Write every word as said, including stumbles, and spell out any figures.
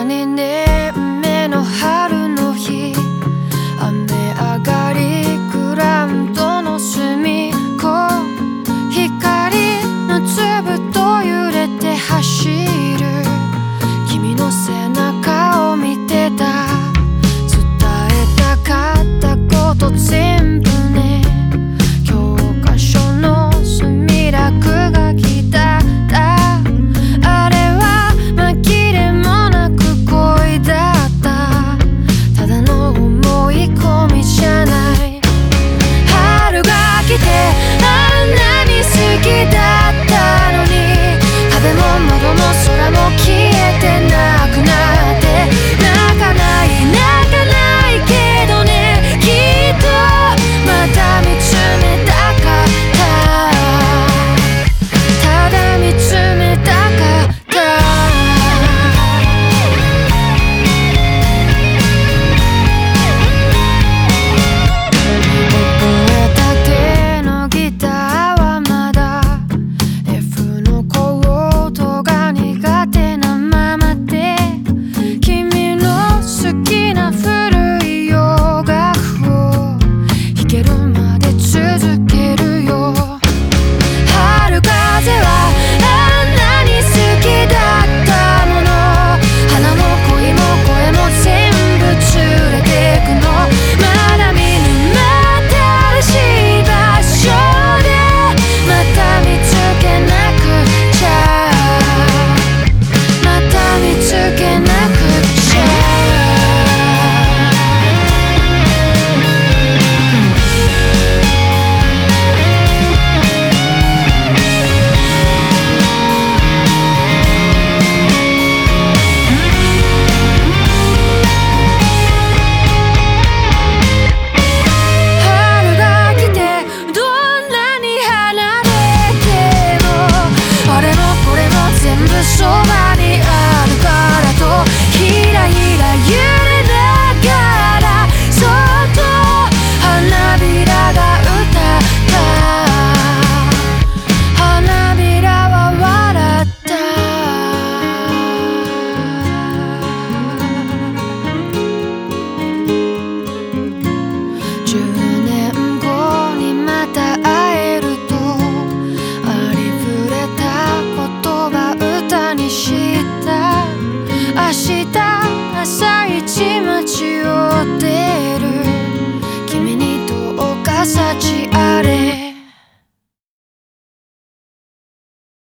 にねんめの春の日、雨上がりグラウンドの隅っこ、光の粒と揺れて走る君の背中を見てた。伝えたかったこと全部ね、教科書の墨落書きだった。あれは紛れもなく恋だった。ただの思い込みじゃない。春が来てあんなに好きだったのに、壁も窓も空も消えてなくなって、泣かない泣かないけどね、きっとまた見つめたかった。ただ見つめたかった。覚えたてのギターはまだ F のコードが苦手なままで、君の好きな古い洋楽を弾けるまで続けるよ。春風はあんなに好きだったもの、花も恋も声も全部連れてくの。まだ見ぬ新しい場所でまた見つけなくちゃ、また見つけなくちゃ。春が来てどんなに離れても、あれもこれも全部そばにあるからと、ひらひら揺れながらそっと花びらが歌った。花びらは笑った。じゅうねんごにまた会えると、ありふれたことは歌にした。明日朝一街を出る